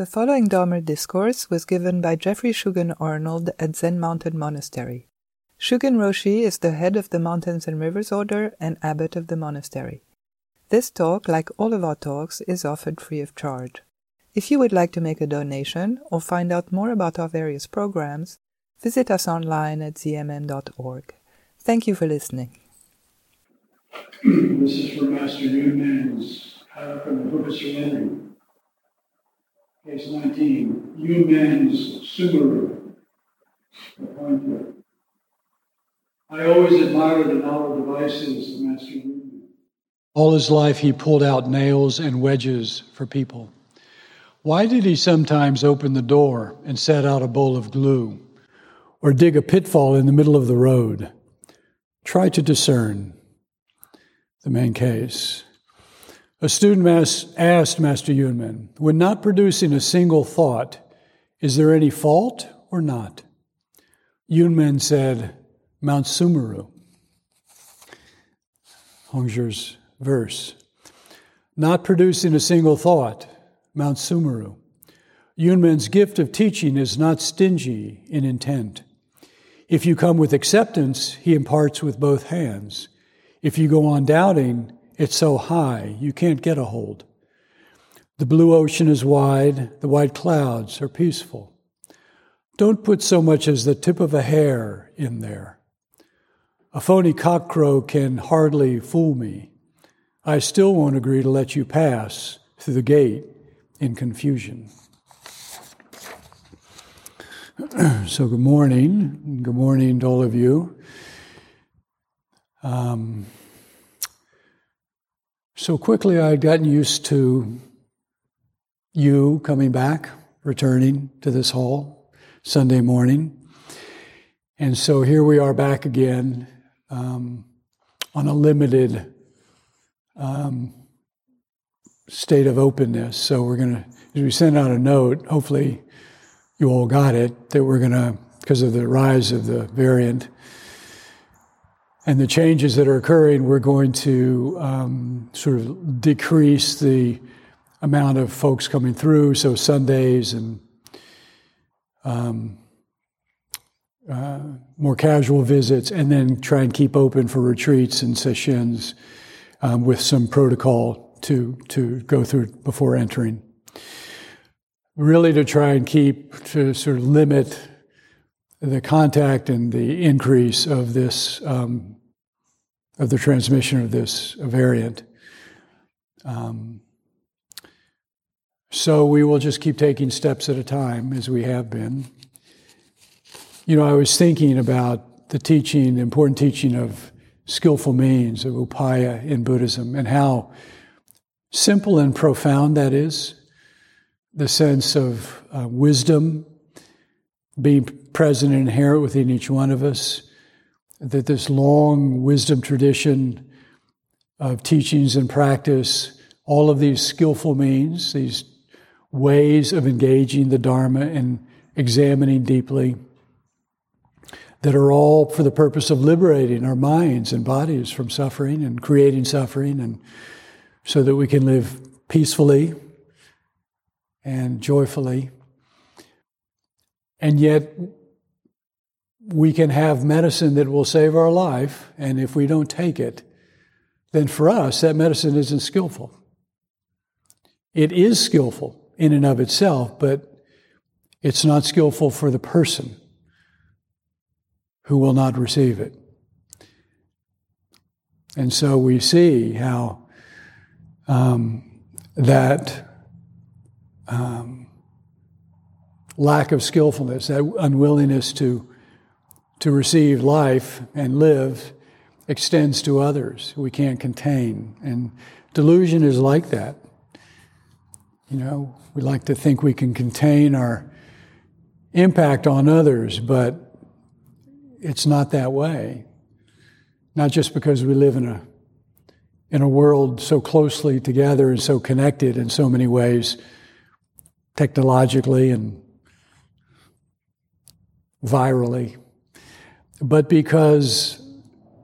The following Dharma discourse was given by Jeffrey Shugen Arnold at Zen Mountain Monastery. Shugen Roshi is the head of the Mountains and Rivers Order and abbot of the monastery. This talk, like all of our talks, is offered free of charge. If you would like to make a donation or find out more about our various programs, visit us online at zmm.org. Thank you for listening. This is from Master Yunmen's from the Book of Surrendering. Case 19, Yunmen's Sumaru. I always admired the novel devices of Master Yunmen. All his life he pulled out nails and wedges for people. Why did he sometimes open the door and set out a bowl of glue, or dig a pitfall in the middle of the road? Try to discern. The main case. A student asked Master Yunmen, when not producing a single thought, is there any fault or not? Yunmen said, Mount Sumaru. Hongzhi's verse. Not producing a single thought, Mount Sumaru. Yunmen's gift of teaching is not stingy in intent. If you come with acceptance, he imparts with both hands. If you go on doubting, it's so high you can't get a hold. The blue ocean is wide, the white clouds are peaceful. Don't put so much as the tip of a hair in there. A phony cockcrow can hardly fool me. I still won't agree to let you pass through the gate in confusion. So good morning. Good morning to all of you. So quickly I had gotten used to you coming back, returning to this hall Sunday morning. And so here we are back again on a limited state of openness. So we're going to, as we send out a note, hopefully you all got it, that we're going to, because of the rise of the variant and the changes that are occurring, we're going to sort of decrease the amount of folks coming through, so Sundays and more casual visits, and then try and keep open for retreats and sessions with some protocol to go through before entering. Really to try and to sort of limit the contact and the increase of this, of the transmission of this variant. So we will just keep taking steps at a time, as we have been. You know, I was thinking about the teaching, the important teaching of skillful means, of upaya in Buddhism, and how simple and profound that is. The sense of wisdom being present and inherent within each one of us, that this long wisdom tradition of teachings and practice, all of these skillful means, these ways of engaging the Dharma and examining deeply, that are all for the purpose of liberating our minds and bodies from suffering and creating suffering, and so that we can live peacefully and joyfully. And yet, we can have medicine that will save our life, and if we don't take it, then for us, that medicine isn't skillful. It is skillful in and of itself, but it's not skillful for the person who will not receive it. And so we see how that lack of skillfulness, that unwillingness to receive life and live, extends to others we can't contain. And delusion is like that. You know, we like to think we can contain our impact on others, but it's not that way. Not just because we live in a world so closely together and so connected in so many ways, technologically and virally, but because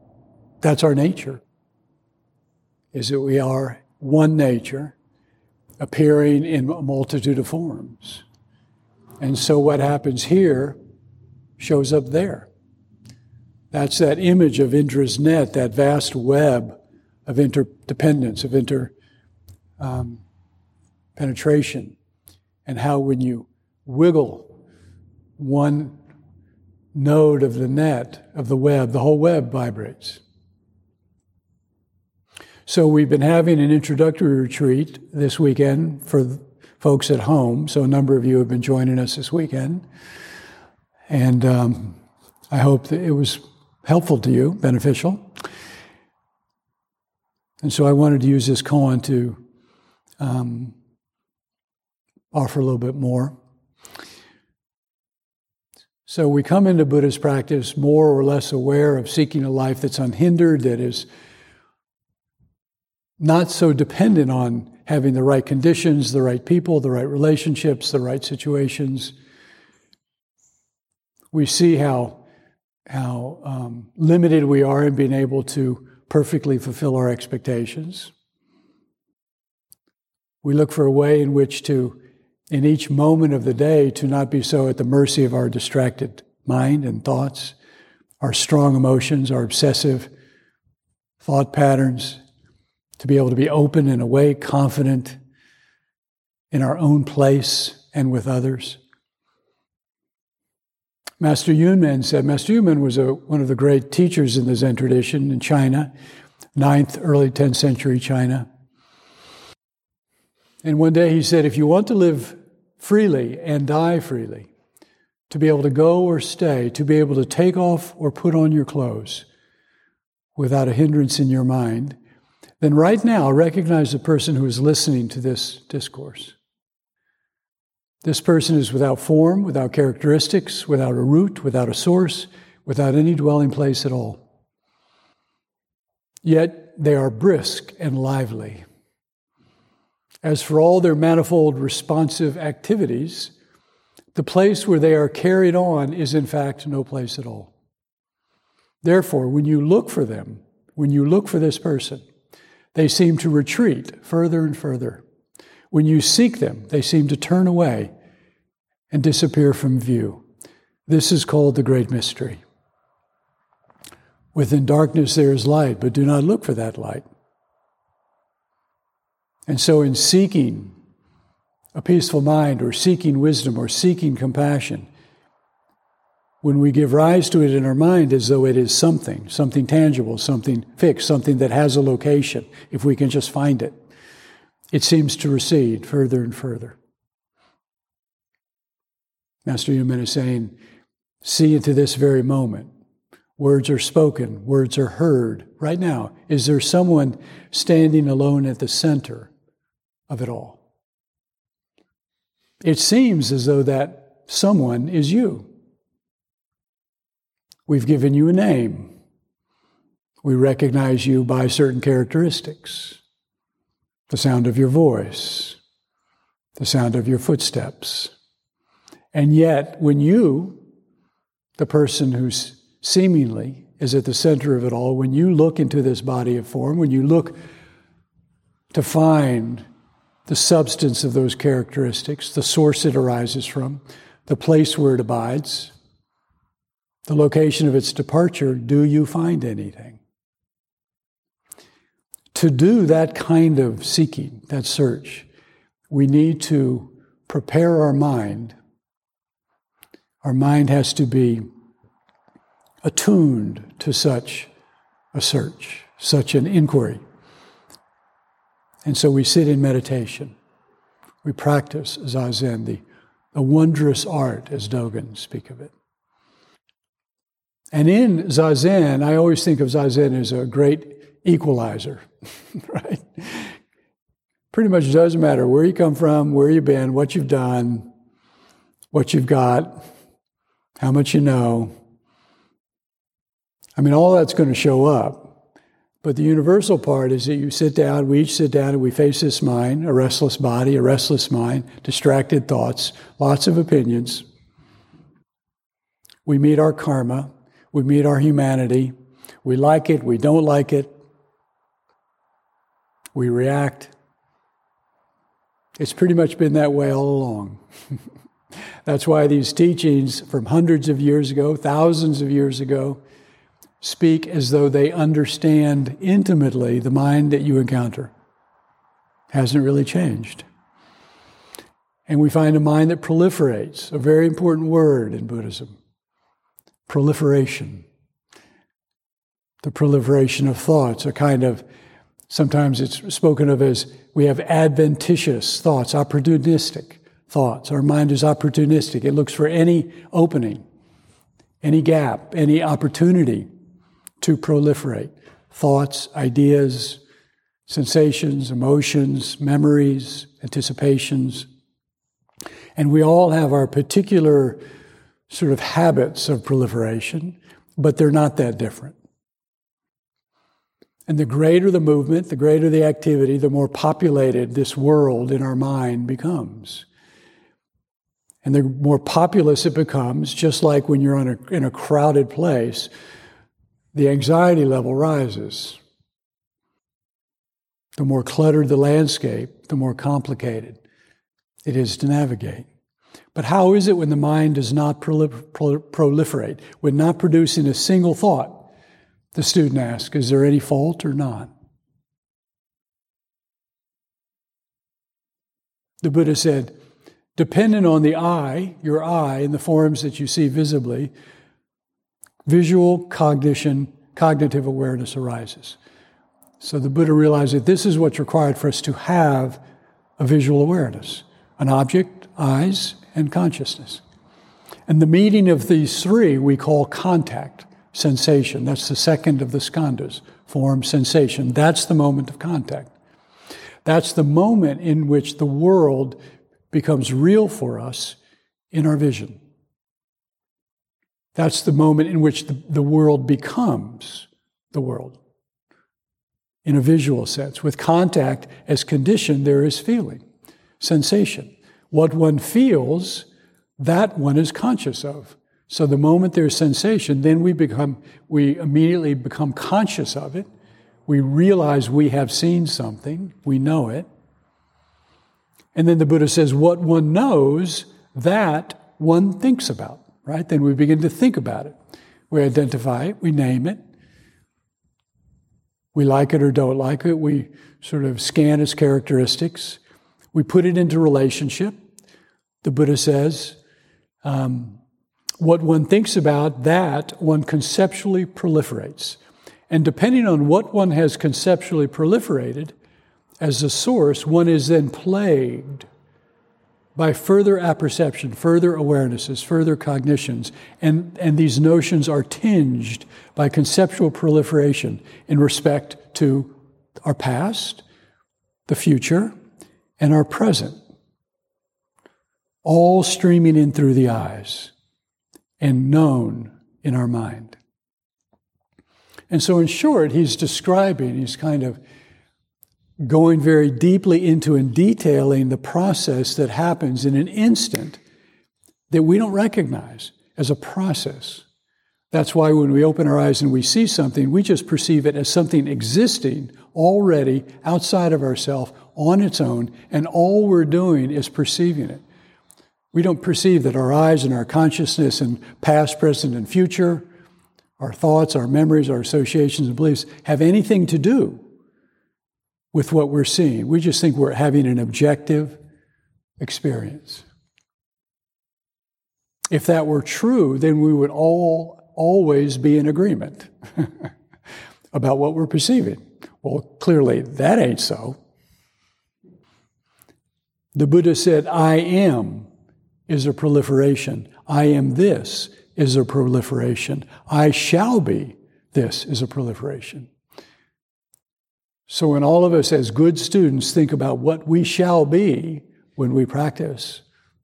that's our nature, is that we are one nature, appearing in a multitude of forms. And so what happens here shows up there. That's that image of Indra's net, that vast web of interdependence, of penetration, and how when you wiggle one node of the net, of the web, the whole web vibrates. So we've been having an introductory retreat this weekend for folks at home. So a number of you have been joining us this weekend. And I hope that it was helpful to you, beneficial. And so I wanted to use this koan to offer a little bit more. So we come into Buddhist practice more or less aware of seeking a life that's unhindered, that is not so dependent on having the right conditions, the right people, the right relationships, the right situations. We see how limited we are in being able to perfectly fulfill our expectations. We look for a way in which to, in each moment of the day, to not be so at the mercy of our distracted mind and thoughts, our strong emotions, our obsessive thought patterns, to be able to be open and awake, confident in our own place and with others. Master Yunmen said, Master Yunmen was one of the great teachers in the Zen tradition in China, 9th, early 10th century China. And one day he said, if you want to live freely and die freely, to be able to go or stay, to be able to take off or put on your clothes without a hindrance in your mind, then right now recognize the person who is listening to this discourse. This person is without form, without characteristics, without a root, without a source, without any dwelling place at all. Yet they are brisk and lively. As for all their manifold responsive activities, the place where they are carried on is in fact no place at all. Therefore, when you look for them, when you look for this person, they seem to retreat further and further. When you seek them, they seem to turn away and disappear from view. This is called the great mystery. Within darkness there is light, but do not look for that light. And so in seeking a peaceful mind, or seeking wisdom, or seeking compassion, when we give rise to it in our mind as though it is something tangible, something fixed, something that has a location, if we can just find it, it seems to recede further and further. Master Yunmen is saying, see into this very moment. Words are spoken, words are heard. Right now, is there someone standing alone at the center of it all? It seems as though that someone is you. We've given you a name. We recognize you by certain characteristics. The sound of your voice, the sound of your footsteps. And yet, when you, the person who's seemingly is at the center of it all, when you look into this body of form, when you look to find the substance of those characteristics, the source it arises from, the place where it abides, the location of its departure, do you find anything? To do that kind of seeking, that search, we need to prepare our mind. Our mind has to be attuned to such a search, such an inquiry. And so we sit in meditation. We practice Zazen, the wondrous art, as Dogen speak of it. And in Zazen, I always think of Zazen as a great equalizer, right? Pretty much doesn't matter where you come from, where you've been, what you've done, what you've got, how much you know. I mean, all that's going to show up. But the universal part is that you sit down, we each sit down and we face this mind, a restless body, a restless mind, distracted thoughts, lots of opinions. We meet our karma. We meet our humanity. We like it, we don't like it. We react. It's pretty much been that way all along. That's why these teachings from hundreds of years ago, thousands of years ago, speak as though they understand intimately the mind that you encounter. Hasn't really changed. And we find a mind that proliferates, a very important word in Buddhism. Proliferation. The proliferation of thoughts, a kind of, sometimes it's spoken of as we have adventitious thoughts, opportunistic thoughts. Our mind is opportunistic. It looks for any opening, any gap, any opportunity to proliferate. Thoughts, ideas, sensations, emotions, memories, anticipations. And we all have our particular sort of habits of proliferation, but they're not that different. And the greater the movement, the greater the activity, the more populated this world in our mind becomes. And the more populous it becomes, just like when you're in a crowded place, the anxiety level rises. The more cluttered the landscape, the more complicated it is to navigate. But how is it when the mind does not proliferate, when not producing a single thought? The student asks, is there any fault or not? The Buddha said, dependent on the eye, your eye, in the forms that you see visibly, visual cognitive awareness arises. So the Buddha realized that this is what's required for us to have a visual awareness, an object, eyes, and consciousness. And the meeting of these three we call contact, sensation. That's the second of the skandhas, form, sensation. That's the moment of contact. That's the moment in which the world becomes real for us in our vision. That's the moment in which the world becomes the world in a visual sense. With contact as condition, there is feeling, sensation. What one feels, that one is conscious of. So the moment there's sensation, then we immediately become conscious of it. We realize we have seen something, we know it. And then the Buddha says, what one knows, that one thinks about, right? Then we begin to think about it. We identify it, we name it. We like it or don't like it. We sort of scan its characteristics. We put it into relationship. The Buddha says, what one thinks about, that one conceptually proliferates. And depending on what one has conceptually proliferated, as a source, one is then plagued by further apperception, further awarenesses, further cognitions, and these notions are tinged by conceptual proliferation in respect to our past, the future, and our present, all streaming in through the eyes and known in our mind. And so in short, he's kind of going very deeply into and detailing the process that happens in an instant that we don't recognize as a process. That's why when we open our eyes and we see something, we just perceive it as something existing already outside of ourselves on its own, and all we're doing is perceiving it. We don't perceive that our eyes and our consciousness and past, present, and future, our thoughts, our memories, our associations and beliefs have anything to do with what we're seeing. We just think we're having an objective experience. If that were true, then we would always be in agreement about what we're perceiving. Well, clearly that ain't so. The Buddha said, I am is a proliferation. I am this is a proliferation. I shall be this is a proliferation. So when all of us as good students think about what we shall be when we practice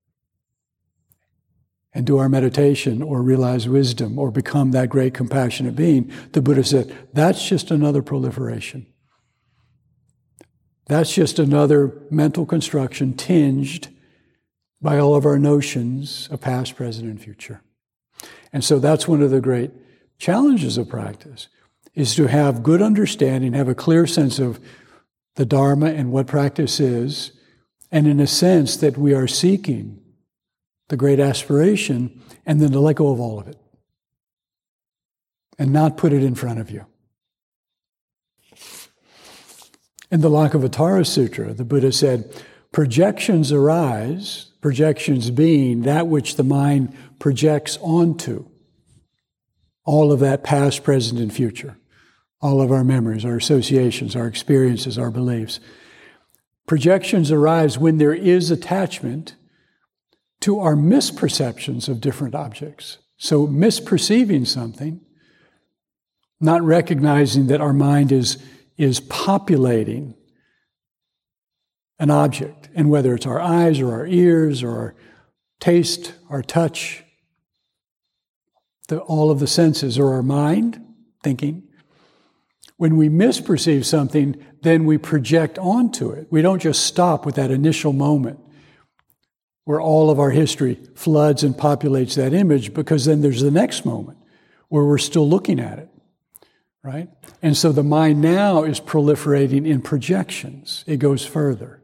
and do our meditation or realize wisdom or become that great compassionate being, the Buddha said, that's just another proliferation. That's just another mental construction tinged by all of our notions of past, present, and future. And so that's one of the great challenges of practice, is to have good understanding, have a clear sense of the Dharma and what practice is, and in a sense that we are seeking the great aspiration and then to let go of all of it and not put it in front of you. In the Lankavatara Sutra, the Buddha said, projections arise, projections being that which the mind projects onto. All of that past, present, and future. All of our memories, our associations, our experiences, our beliefs. Projections arise when there is attachment to our misperceptions of different objects. So misperceiving something, not recognizing that our mind is populating an object, and whether it's our eyes or our ears or our taste, our touch, all of the senses, or our mind, thinking. When we misperceive something, then we project onto it. We don't just stop with that initial moment where all of our history floods and populates that image, because then there's the next moment where we're still looking at it, right? And so the mind now is proliferating in projections. It goes further.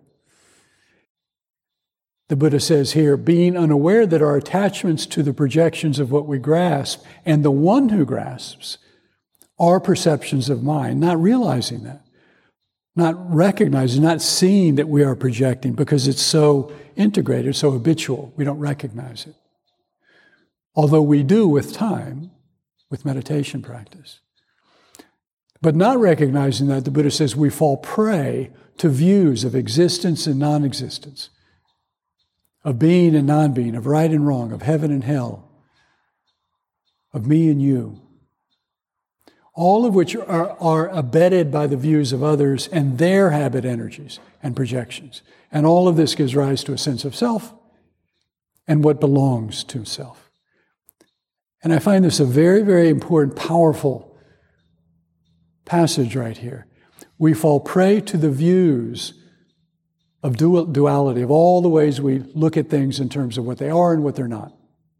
The Buddha says here, being unaware that our attachments to the projections of what we grasp and the one who grasps are perceptions of mind, not realizing that, not recognizing, not seeing that we are projecting because it's so integrated, so habitual, we don't recognize it. Although we do with time, with meditation practice. But not recognizing that, the Buddha says we fall prey to views of existence and non-existence, of being and non-being, of right and wrong, of heaven and hell, of me and you. All of which are abetted by the views of others and their habit energies and projections. And all of this gives rise to a sense of self and what belongs to self. And I find this a very, very important, powerful passage right here. We fall prey to the views of duality, of all the ways we look at things in terms of what they are and what they're not,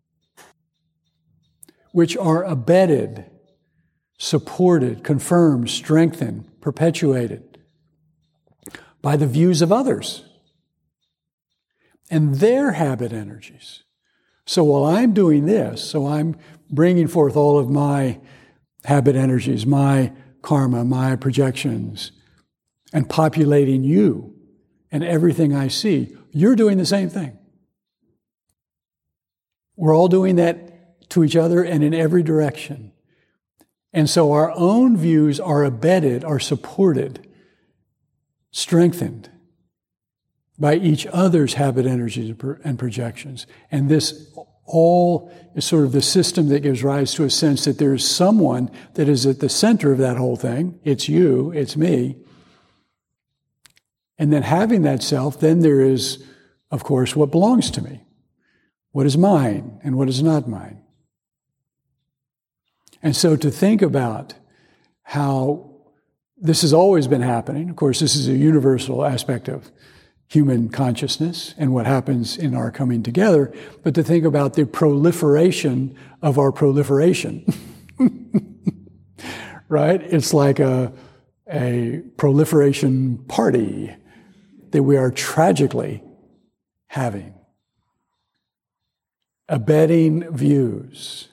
which are abetted, supported, confirmed, strengthened, perpetuated by the views of others and their habit energies. So while I'm doing this, so I'm bringing forth all of my habit energies, my karma, my projections, and populating you and everything I see, you're doing the same thing. We're all doing that to each other and in every direction. And so our own views are abetted, are supported, strengthened by each other's habit energies and projections. And this all is sort of the system that gives rise to a sense that there is someone that is at the center of that whole thing. It's you, it's me. And then having that self, then there is, of course, what belongs to me. What is mine and what is not mine. And so to think about how this has always been happening, of course, this is a universal aspect of human consciousness and what happens in our coming together, but to think about the proliferation of our proliferation, right? It's like a proliferation party that we are tragically having. Abetting views.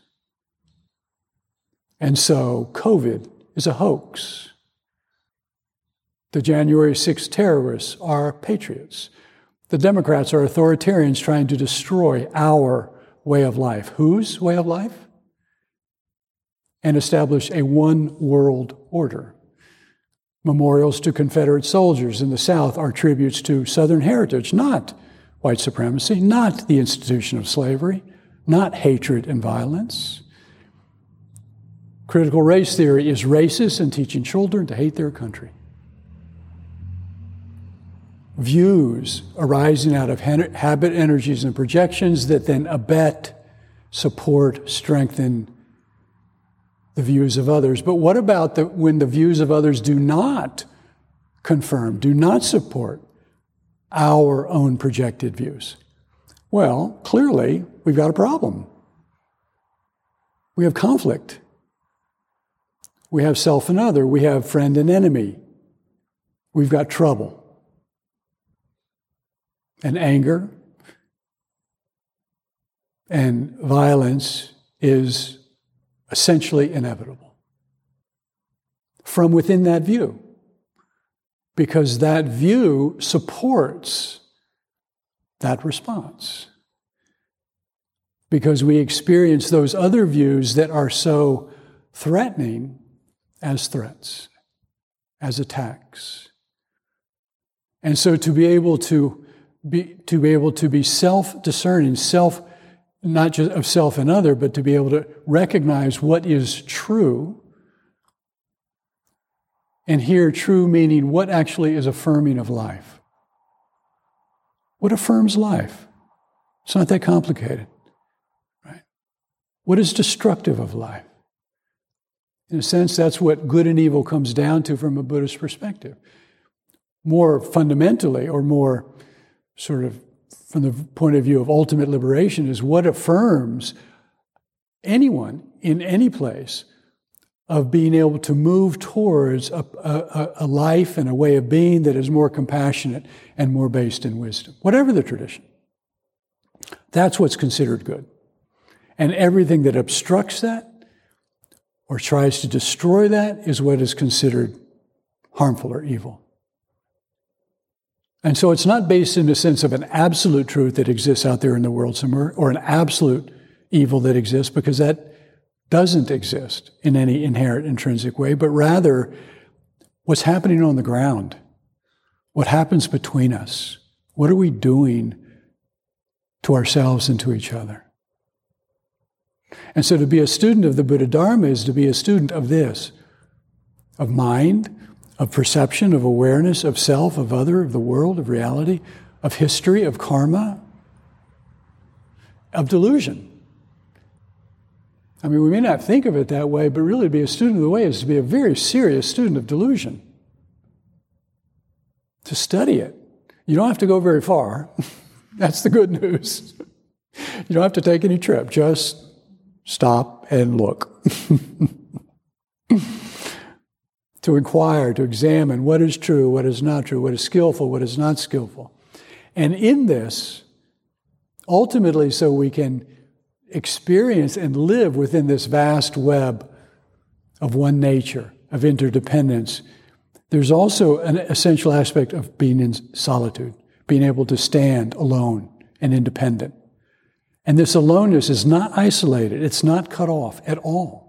And so COVID is a hoax. The January 6th terrorists are patriots. The Democrats are authoritarians trying to destroy our way of life. Whose way of life? And establish a one world order. Memorials to Confederate soldiers in the South are tributes to Southern heritage, not white supremacy, not the institution of slavery, not hatred and violence. Critical race theory is racist and teaching children to hate their country. Views arising out of habit energies and projections that then abet, support, strengthen the views of others. But what about when the views of others do not confirm, do not support our own projected views? Well, clearly, we've got a problem. We have conflict. We have self and other. We have friend and enemy. We've got trouble. and anger and violence is essentially inevitable from within that view, because that view supports that response. Because we experience those other views that are so threatening as threats, as attacks. And so to be able to be self-discerning, not just of self and other, but to be able to recognize what is true. And here, true meaning what actually is affirming of life. What affirms life? It's not that complicated, right? What is destructive of life? In a sense, that's what good and evil comes down to from a Buddhist perspective. More fundamentally, or more sort of from the point of view of ultimate liberation, is what affirms anyone in any place of being able to move towards a life and a way of being that is more compassionate and more based in wisdom, whatever the tradition. That's what's considered good. And everything that obstructs that or tries to destroy that is what is considered harmful or evil. And so it's not based in the sense of an absolute truth that exists out there in the world somewhere, or an absolute evil that exists, because that doesn't exist in any inherent intrinsic way, but rather what's happening on the ground, what happens between us, what are we doing to ourselves and to each other. And so to be a student of the Buddha Dharma is to be a student of this, of mind, of perception, of awareness, of self, of other, of the world, of reality, of history, of karma, of delusion. I mean, we may not think of it that way, but really to be a student of the way is to be a very serious student of delusion. To study it. You don't have to go very far. That's the good news. You don't have to take any trip. Just stop and look. To inquire, to examine what is true, what is not true, what is skillful, what is not skillful. And in this, ultimately, so we can experience and live within this vast web of one nature, of interdependence, there's also an essential aspect of being in solitude, being able to stand alone and independent. And this aloneness is not isolated, it's not cut off at all.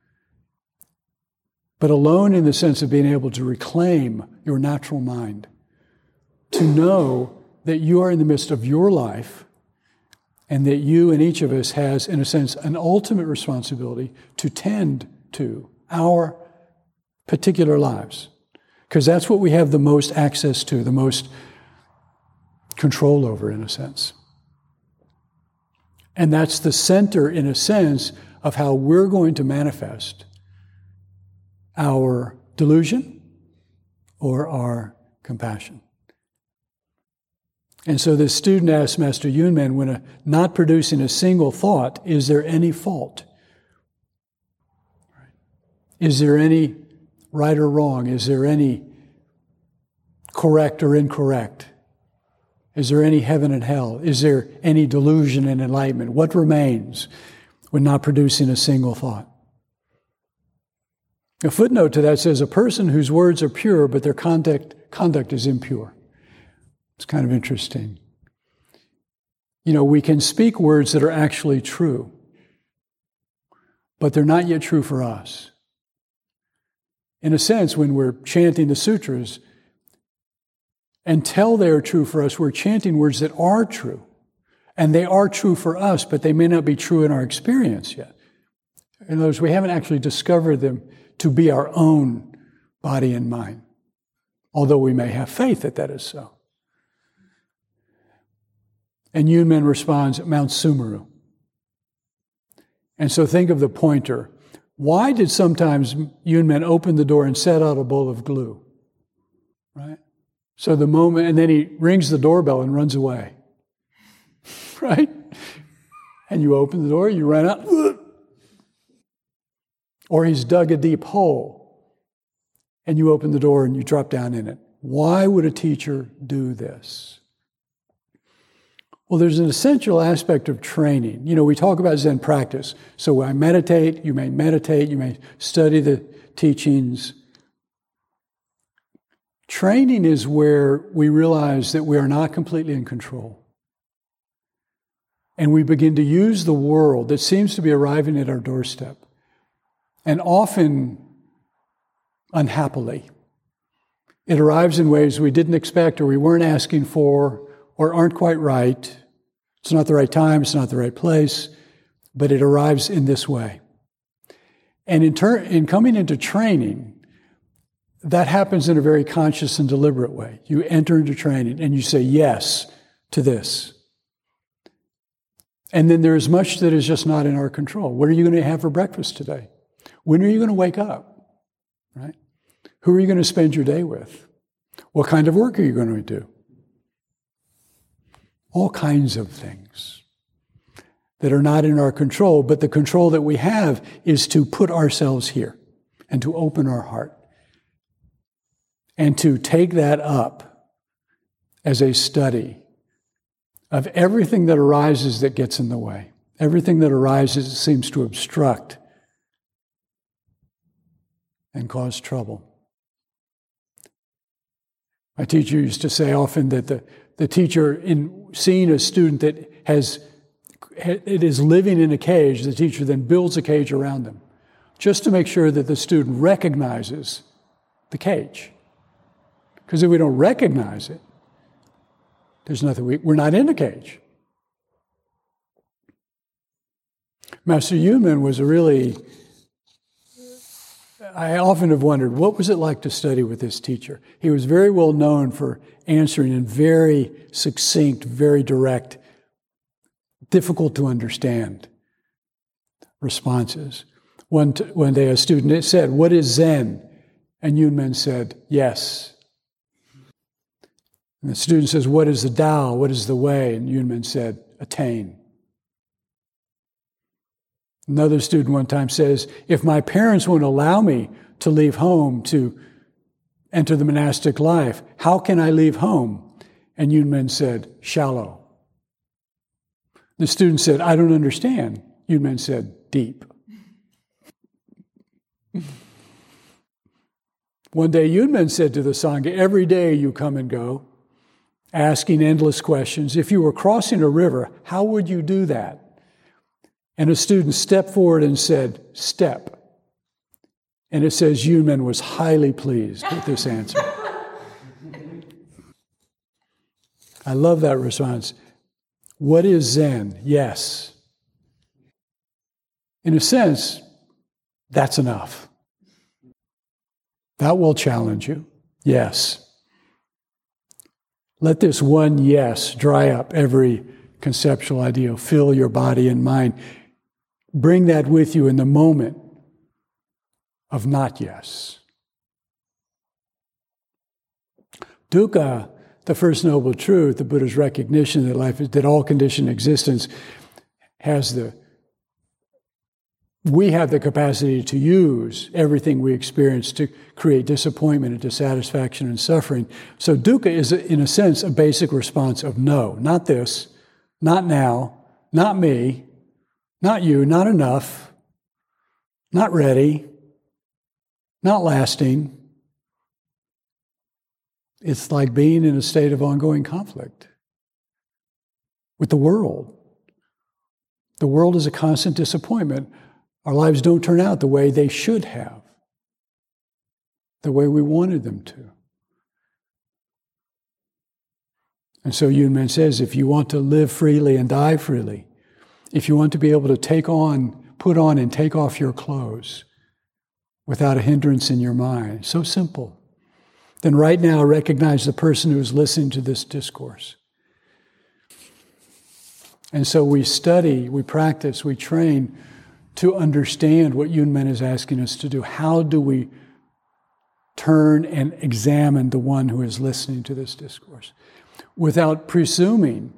But alone in the sense of being able to reclaim your natural mind, to know that you are in the midst of your life, and that you and each of us has, in a sense, an ultimate responsibility to tend to our particular lives. Because that's what we have the most access to, the most control over, in a sense. And that's the center, in a sense, of how we're going to manifest our delusion or our compassion. And so the student asked Master Yunmen, when not producing a single thought, is there any fault? Is there any right or wrong? Is there any correct or incorrect? Is there any heaven and hell? Is there any delusion and enlightenment? What remains when not producing a single thought? A footnote to that says, a person whose words are pure, but their conduct is impure. It's kind of interesting. You know, we can speak words that are actually true, but they're not yet true for us. In a sense, when we're chanting the sutras, until they are true for us, we're chanting words that are true. And they are true for us, but they may not be true in our experience yet. In other words, we haven't actually discovered them to be our own body and mind, although we may have faith that that is so. And Yunmen responds, Mount Sumeru. And so think of the pointer. Why did sometimes Yunmen open the door and set out a bowl of glue? Right? So the moment, and then he rings the doorbell and runs away. Right? And you open the door, you run out. Or he's dug a deep hole, and you open the door and you drop down in it. Why would a teacher do this? Well, there's an essential aspect of training. We talk about Zen practice. So I meditate, you may study the teachings. Training is where we realize that we are not completely in control. And we begin to use the world that seems to be arriving at our doorstep, and often unhappily. It arrives in ways we didn't expect or we weren't asking for or aren't quite right. It's not the right time, it's not the right place, but it arrives in this way. And in coming into training, that happens in a very conscious and deliberate way. You enter into training and you say yes to this. And then there is much that is just not in our control. What are you going to have for breakfast today? When are you going to wake up? Right? Who are you going to spend your day with? What kind of work are you going to do? All kinds of things that are not in our control, but the control that we have is to put ourselves here and to open our heart and to take that up as a study of everything that arises that gets in the way, everything that arises that seems to obstruct and cause trouble. My teacher used to say often that the teacher, in seeing a student that is living in a cage, the teacher then builds a cage around them, just to make sure that the student recognizes the cage. Because if we don't recognize it, there's nothing, we're not in a cage. Master Yunmen was I often have wondered, what was it like to study with this teacher? He was very well known for answering in very succinct, very direct, difficult to understand responses. One day a student said, "What is Zen?" And Yunmen said, "Yes." And the student says, "What is the Tao? What is the way?" And Yunmen said, "Attain." Another student one time says, "If my parents won't allow me to leave home to enter the monastic life, how can I leave home?" And Yunmen said, "Shallow." The student said, "I don't understand." Yunmen said, "Deep." One day Yunmen said to the Sangha, "Every day you come and go, asking endless questions. If you were crossing a river, how would you do that?" And a student stepped forward and said, "Step." And it says Yunmen was highly pleased with this answer. I love that response. What is Zen? Yes. In a sense, that's enough. That will challenge you. Yes. Let this one yes dry up every conceptual idea, fill your body and mind. Bring that with you in the moment of not yes. Dukkha, the first noble truth, the Buddha's recognition that all conditioned existence we have the capacity to use everything we experience to create disappointment and dissatisfaction and suffering. So dukkha is, in a sense, a basic response of no, not this, not now, not me, not you, not enough, not ready, not lasting. It's like being in a state of ongoing conflict with the world. The world is a constant disappointment. Our lives don't turn out the way they should have, the way we wanted them to. And so Yunmen says, if you want to live freely and die freely, if you want to be able to put on and take off your clothes without a hindrance in your mind, so simple, then right now recognize the person who is listening to this discourse. And so we study, we practice, we train to understand what Yunmen is asking us to do. How do we turn and examine the one who is listening to this discourse without presupposing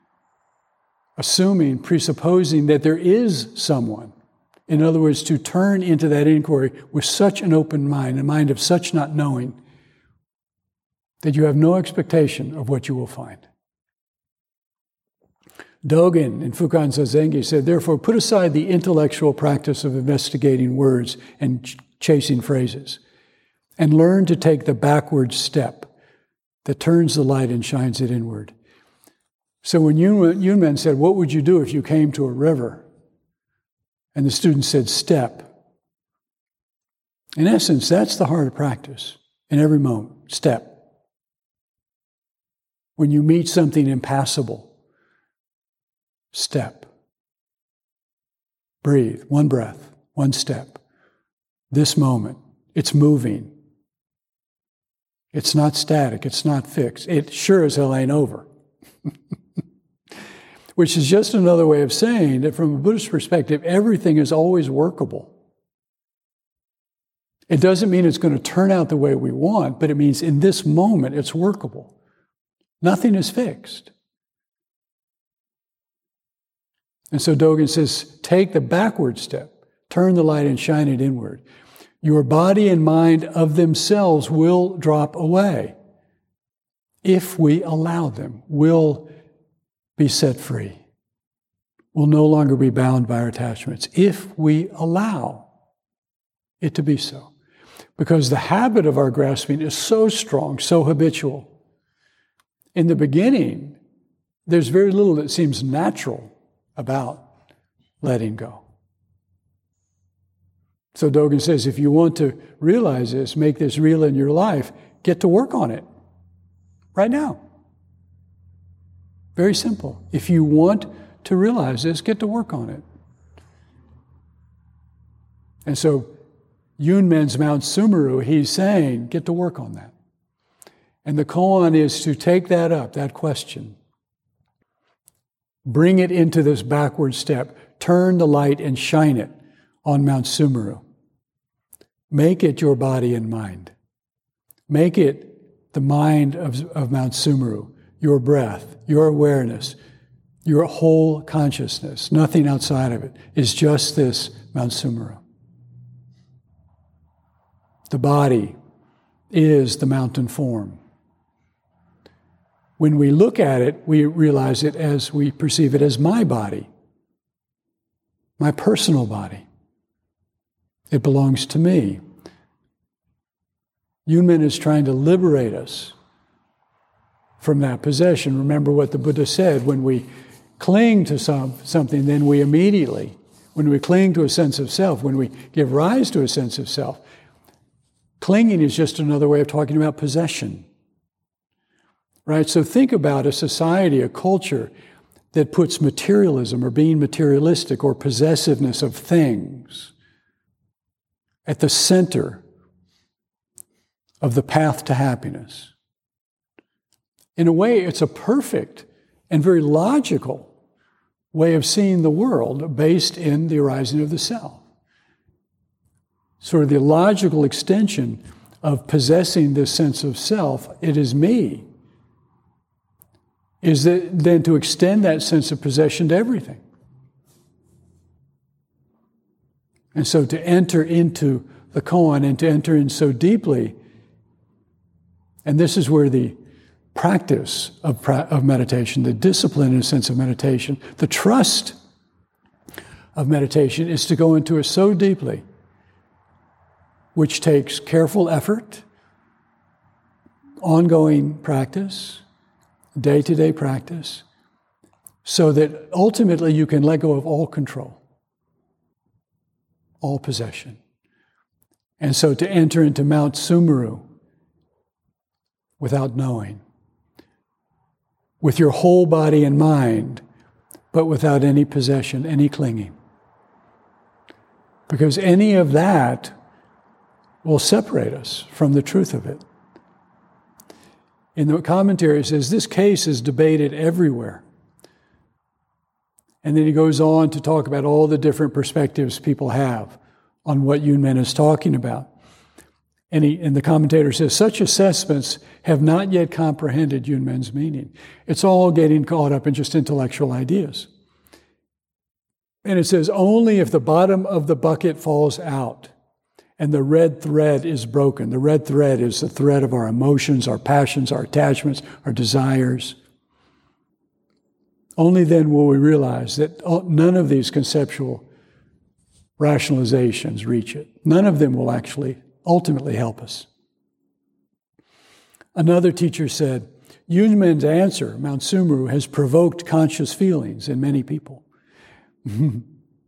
that there is someone? In other words, to turn into that inquiry with such an open mind, a mind of such not knowing, that you have no expectation of what you will find. Dogen in Fukan Zazengi said, therefore, put aside the intellectual practice of investigating words and chasing phrases, and learn to take the backward step that turns the light and shines it inward. So when Yunmen said, what would you do if you came to a river? And the student said, step. In essence, that's the heart of practice in every moment, step. When you meet something impassable, step. Breathe, one breath, one step. This moment, it's moving. It's not static, it's not fixed. It sure as hell ain't over. Which is just another way of saying that from a Buddhist perspective, everything is always workable. It doesn't mean it's going to turn out the way we want, but it means in this moment it's workable. Nothing is fixed. And so Dogen says, take the backward step, turn the light and shine it inward. Your body and mind of themselves will drop away if we allow them, will be set free, will no longer be bound by our attachments, if we allow it to be so. Because the habit of our grasping is so strong, so habitual. In the beginning, there's very little that seems natural about letting go. So Dogen says, if you want to realize this, make this real in your life, get to work on it right now. Very simple. If you want to realize this, get to work on it. And so Yunmen's Mount Sumeru, he's saying, get to work on that. And the koan is to take that up, that question. Bring it into this backward step. Turn the light and shine it on Mount Sumeru. Make it your body and mind. Make it the mind of Mount Sumeru, your breath, your awareness, your whole consciousness. Nothing outside of it is just this Mount Sumeru. The body is the mountain form. When we look at it, we realize it as we perceive it as my body, my personal body. It belongs to me. Yunmen is trying to liberate us from that possession. Remember what the Buddha said, when we cling to something, then we immediately, when we cling to a sense of self, when we give rise to a sense of self, clinging is just another way of talking about possession. Right? So think about a society, a culture that puts materialism or being materialistic or possessiveness of things at the center of the path to happiness. In a way, it's a perfect and very logical way of seeing the world based in the arising of the self. Sort of the logical extension of possessing this sense of self, it is me, is that then to extend that sense of possession to everything. And so to enter into the koan and to enter in so deeply, and this is where the practice of meditation, the discipline in a sense of meditation, the trust of meditation is to go into it so deeply, which takes careful effort, ongoing practice, day-to-day practice, so that ultimately you can let go of all control, all possession. And so to enter into Mount Sumeru without knowing, with your whole body and mind, but without any possession, any clinging. Because any of that will separate us from the truth of it. In the commentary, it says, this case is debated everywhere. And then he goes on to talk about all the different perspectives people have on what Yunmen is talking about. And the commentator says, such assessments have not yet comprehended Yunmen's meaning. It's all getting caught up in just intellectual ideas. And it says, only if the bottom of the bucket falls out and the red thread is broken. The red thread is the thread of our emotions, our passions, our attachments, our desires. only then will we realize that none of these conceptual rationalizations reach it. None of them will actually ultimately help us. Another teacher said, Yunmen's answer, Mount Sumeru, has provoked conscious feelings in many people. And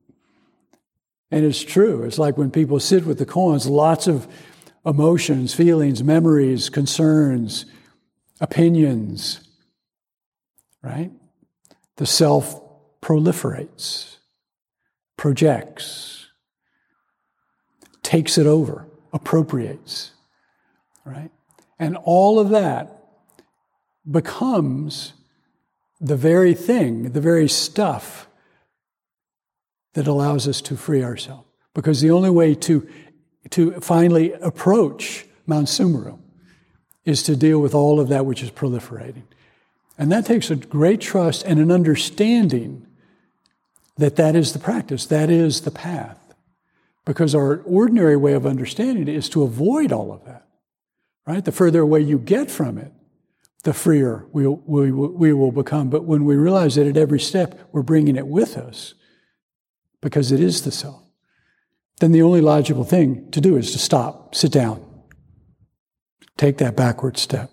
it's true. It's like when people sit with the koans, lots of emotions, feelings, memories, concerns, opinions, right? The self proliferates, projects, takes it over, appropriates, right? And all of that becomes the very thing, the very stuff that allows us to free ourselves. Because the only way to finally approach Mount Sumeru is to deal with all of that which is proliferating. And that takes a great trust and an understanding that that is the practice, that is the path. Because our ordinary way of understanding it is to avoid all of that, right? The further away you get from it, the freer we will become. But when we realize that at every step we're bringing it with us, because it is the self, then the only logical thing to do is to stop, sit down, take that backward step.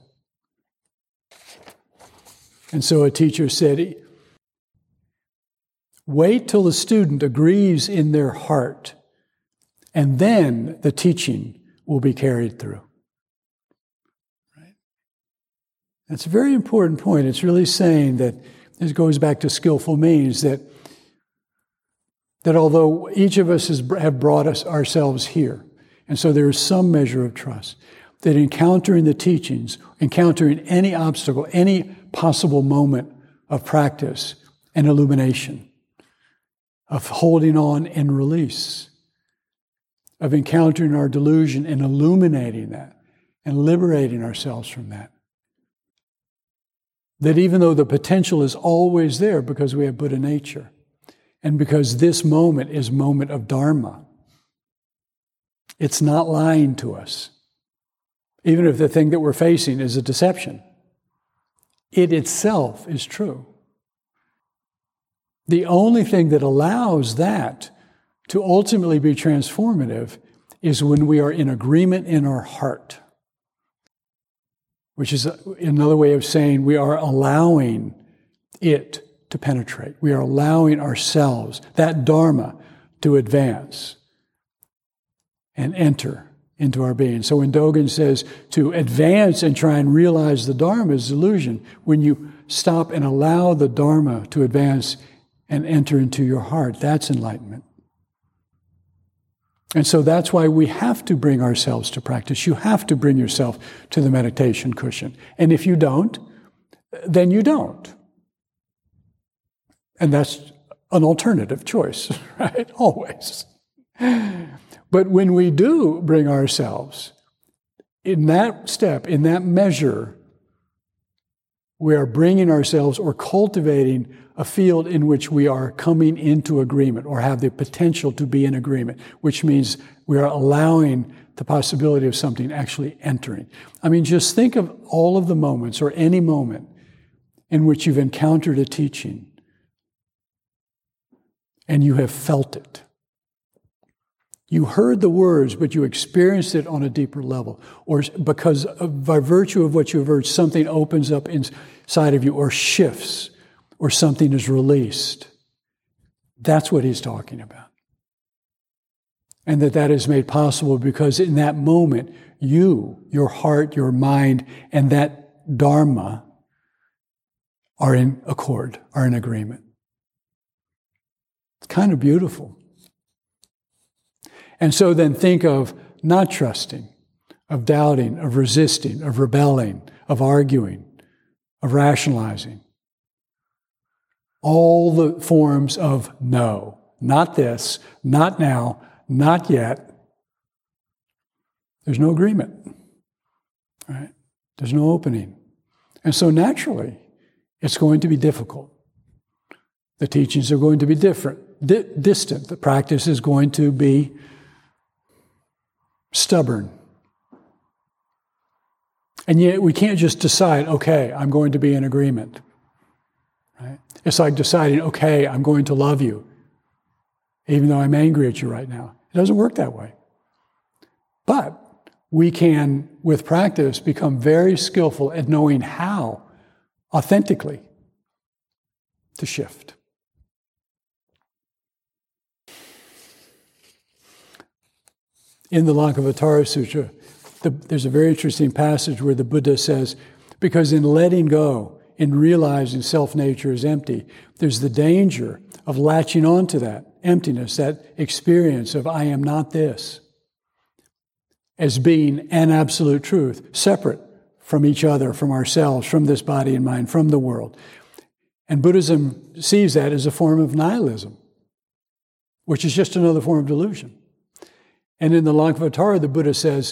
And so a teacher said, wait till the student agrees in their heart, and then the teaching will be carried through. Right? That's a very important point. It's really saying that, this goes back to skillful means, that although each of us have brought us ourselves here, and so there is some measure of trust, that encountering the teachings, encountering any obstacle, any possible moment of practice and illumination, of holding on and release, of encountering our delusion and illuminating that and liberating ourselves from that. That even though the potential is always there because we have Buddha nature, and because this moment is moment of Dharma, it's not lying to us. Even if the thing that we're facing is a deception, it itself is true. The only thing that allows that to ultimately be transformative is when we are in agreement in our heart, which is another way of saying we are allowing it to penetrate. We are allowing ourselves, that Dharma, to advance and enter into our being. So when Dogen says to advance and try and realize the Dharma is illusion, when you stop and allow the Dharma to advance and enter into your heart, that's enlightenment. And so that's why we have to bring ourselves to practice. You have to bring yourself to the meditation cushion. And if you don't, then you don't. And that's an alternative choice, right? Always. But when we do bring ourselves in that step, in that measure, we are bringing ourselves or cultivating a field in which we are coming into agreement or have the potential to be in agreement, which means we are allowing the possibility of something actually entering. I mean, just think of all of the moments or any moment in which you've encountered a teaching and you have felt it. You heard the words, but you experienced it on a deeper level. Or because by virtue of what you've heard, something opens up inside of you or shifts or something is released. That's what he's talking about. And that is made possible because in that moment, you, your heart, your mind, and that Dharma are in accord, are in agreement. It's kind of beautiful. And so then think of not trusting, of doubting, of resisting, of rebelling, of arguing, of rationalizing. All the forms of no, not this, not now, not yet. There's no agreement, right? There's no opening. And so naturally, it's going to be difficult. The teachings are going to be different, distant. The practice is going to be stubborn. And yet we can't just decide, okay, I'm going to be in agreement. Right? It's like deciding, okay, I'm going to love you, even though I'm angry at you right now. It doesn't work that way. But we can, with practice, become very skillful at knowing how, authentically, to shift. In the Lankavatara Sutra, there's a very interesting passage where the Buddha says, because in letting go, in realizing self-nature is empty, there's the danger of latching onto that emptiness, that experience of I am not this, as being an absolute truth, separate from each other, from ourselves, from this body and mind, from the world. And Buddhism sees that as a form of nihilism, which is just another form of delusion. And in the Lankavatara, the Buddha says,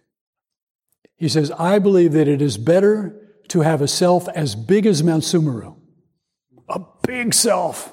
I believe that it is better to have a self as big as Mount Sumeru, a big self,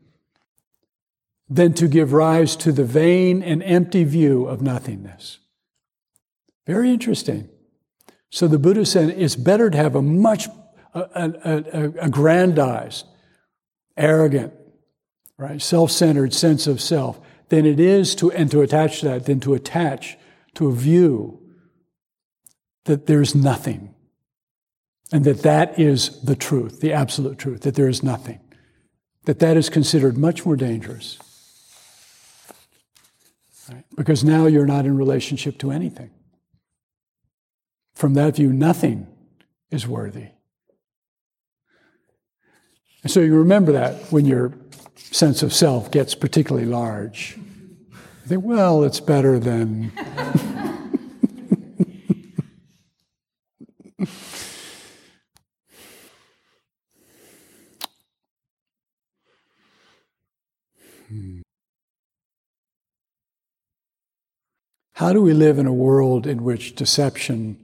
than to give rise to the vain and empty view of nothingness. Very interesting. So the Buddha said it's better to have a much aggrandized, arrogant, right, self-centered sense of self than it is to attach to that, than to attach to a view that there's nothing, and that is the truth, the absolute truth, that there is nothing, that is considered much more dangerous, right? Because now you're not in relationship to anything. From that view, nothing is worthy. And so you remember that when your sense of self gets particularly large. You think, well, it's better than... How do we live in a world in which deception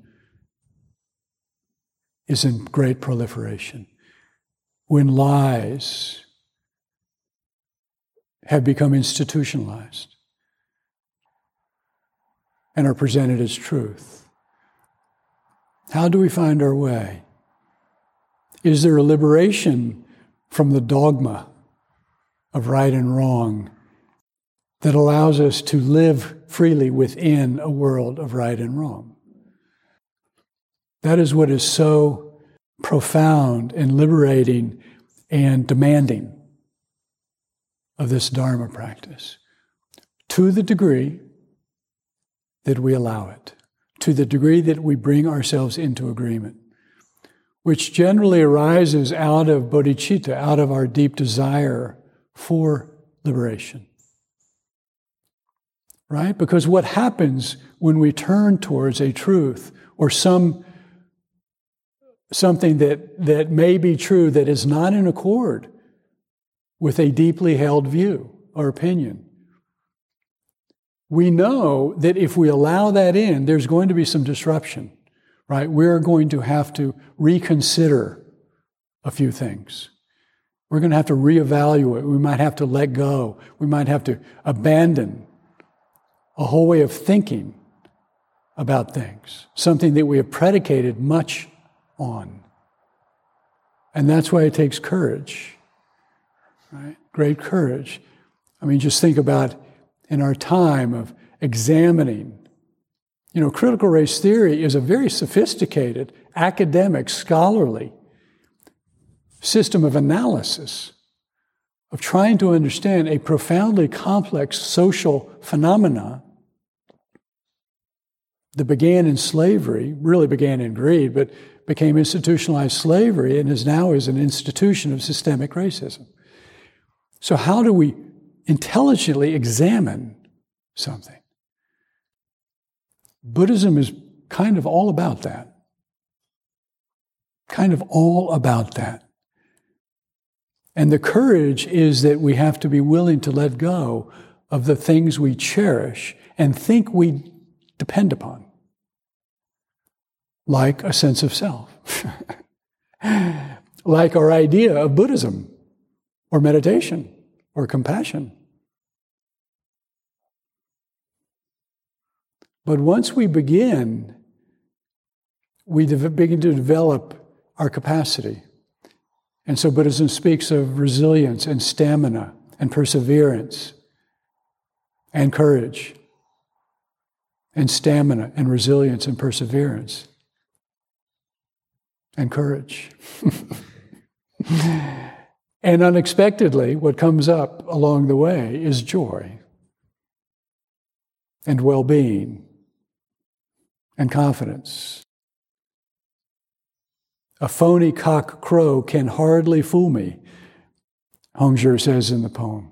is in great proliferation? When lies have become institutionalized and are presented as truth? How do we find our way? Is there a liberation from the dogma of right and wrong that allows us to live freely within a world of right and wrong? That is what is so profound and liberating and demanding of this Dharma practice, to the degree that we allow it, to the degree that we bring ourselves into agreement, which generally arises out of bodhicitta, out of our deep desire for liberation. Right? Because what happens when we turn towards a truth or something that may be true that is not in accord with a deeply held view or opinion? We know that if we allow that in, there's going to be some disruption, right? We're going to have to reconsider a few things. We're going to have to reevaluate. We might have to let go. We might have to abandon a whole way of thinking about things, something that we have predicated much on. And that's why it takes courage, right? Great courage. I mean, just think about in our time of examining. Critical race theory is a very sophisticated, academic, scholarly system of analysis, of trying to understand a profoundly complex social phenomena that began in slavery, really began in greed, but became institutionalized slavery and is now an institution of systemic racism. So how do we intelligently examine something? Buddhism is kind of all about that. Kind of all about that. And the courage is that we have to be willing to let go of the things we cherish and think we depend upon, like a sense of self, like our idea of Buddhism or meditation or compassion. But once we begin to develop our capacity And so Buddhism speaks of resilience and stamina and perseverance and courage and stamina and resilience and perseverance and courage. And unexpectedly, what comes up along the way is joy and well-being and confidence. A phony cock crow can hardly fool me, Hongzhi says in the poem.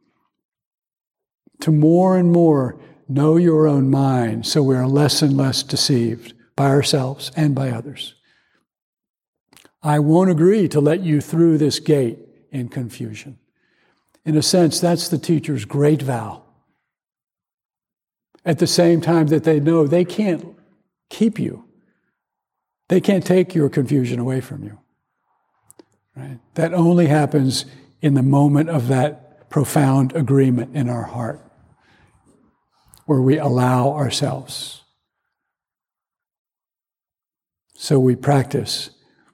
To more and more know your own mind so we are less and less deceived by ourselves and by others. I won't agree to let you through this gate in confusion. In a sense, that's the teacher's great vow. At the same time that they know they can't keep you. They can't take your confusion away from you. Right? That only happens in the moment of that profound agreement in our heart, where we allow ourselves. So we practice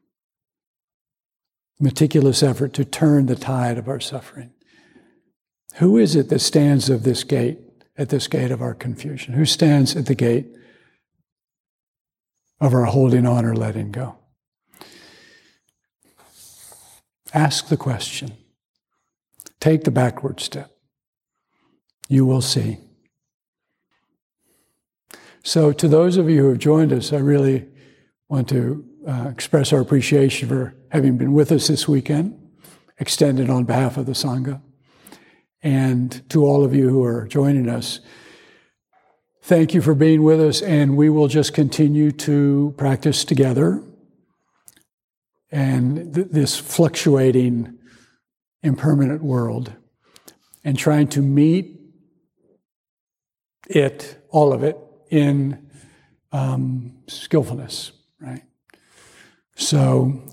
meticulous effort to turn the tide of our suffering. Who is it that stands at this gate of our confusion? Who stands at the gate of our holding on or letting go? Ask the question. Take the backward step. You will see. So to those of you who have joined us, I really want to express our appreciation for having been with us this weekend, extended on behalf of the Sangha. And to all of you who are joining us, thank you for being with us, and we will just continue to practice together. And this fluctuating, impermanent world, and trying to meet it, all of it, in skillfulness, right? So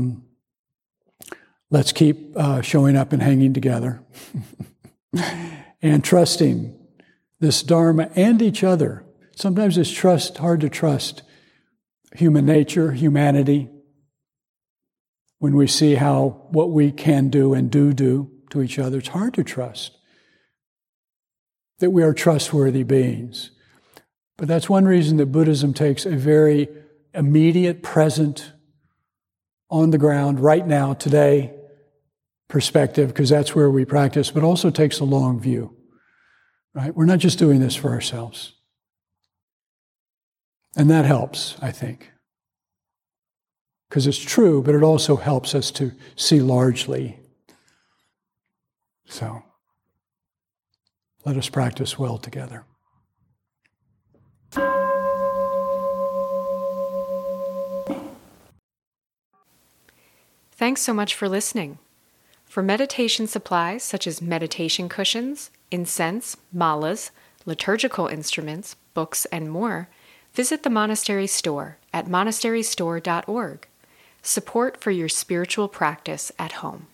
let's keep showing up and hanging together and trusting this Dharma and each other. Sometimes it's hard to trust human nature, humanity, when we see what we can do and do to each other. It's hard to trust that we are trustworthy beings. But that's one reason that Buddhism takes a very immediate, present, on the ground, right now, today, perspective, because that's where we practice, but also takes a long view, right? We're not just doing this for ourselves. And that helps, I think, because it's true, but it also helps us to see largely. So, let us practice well together. Thanks so much for listening. For meditation supplies such as meditation cushions, incense, malas, liturgical instruments, books, and more, visit the monastery store at monasterystore.org. Support for your spiritual practice at home.